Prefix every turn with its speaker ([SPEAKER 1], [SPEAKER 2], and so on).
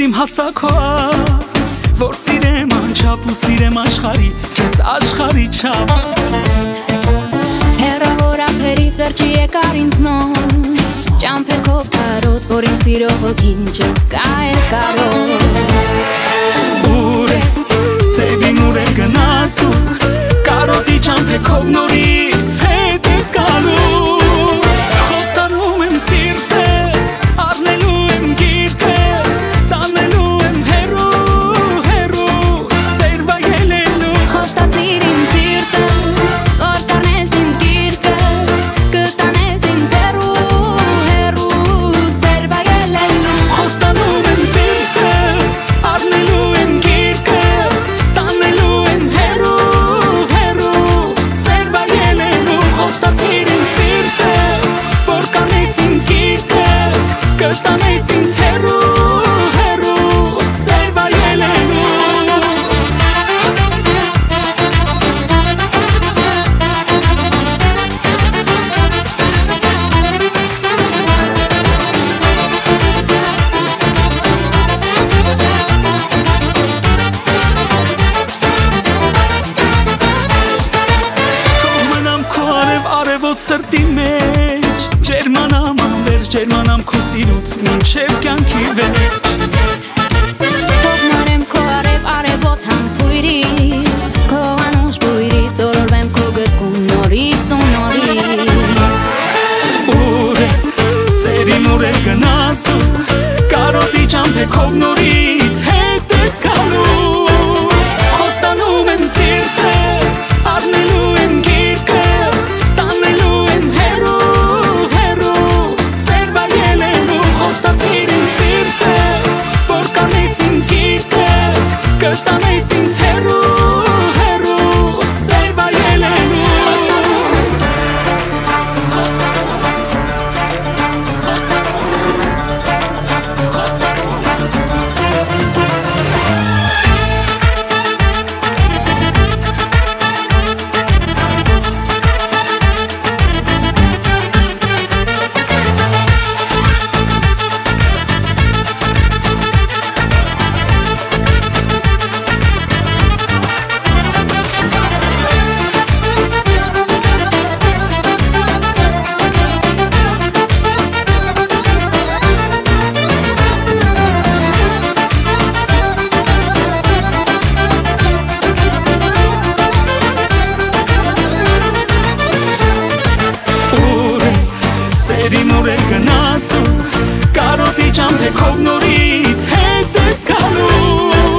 [SPEAKER 1] իմ հասակոա, որ սիրեմ անչափ ու սիրեմ աշխարի, քեզ աշխարի չափ։
[SPEAKER 2] Հեռավոր ափերից վերջի եկար ինձ մոտ, ճամփեքով կարոտ, որ իմ սիրո հոգին չզգա է կարոտ։
[SPEAKER 1] Ուր է, սևին ուր է գնաս դու, կարոտի ճամփեքով նորից հետ ես գալու։ Խոստանում եմ սիրտես, առնելու եմ գիրկես, տանելու եմ հեռու, հեռու, սեր վայելելու։
[SPEAKER 2] Խոստացիր իմ սիրտս, որ տանես ինձ գիրկս, կտանես ինձ հեռու, հեռու, սեր վայելելու։
[SPEAKER 1] Խոստանում եմ սիրտես, առնելու եմ գիրկես, տանելու եմ հեռու, հեռու, սեր վայելելու։ Խոստացիր իմ սիրտես, որ կանես ինձ գիրկես, կտանես ինձ հեռու, հեռու, սեր վայելելու։ Արևոտ սրտի մեջ, ջերմանամ անվերջ, ջերմանամ քո սիրուց մինչև կյանքի վերջ։
[SPEAKER 2] Թող մարեմ քո արևոտ համբույրից, քո անուշ բույրից, օրորվեմ քո գրկում նորից ու նորից։
[SPEAKER 1] Ուր է, սերին ուր է գնաս դու, կարոտի ճամփեքով նորից հետ ես գալու։ Խոստանում եմ սիրտես, առնելու եմ գիրկես, տանելու եմ հեռու, հեռու, սեր վայելելու։ Խոստացիր իմ սիրտես, որ կանես ինձ գիրկես, կտանես ինձ հեռու, հեռու, սեր վայելելու։ Սերին ուր է գնաս դու, կարոտի ճամփեքով նորից հետ ես գալու։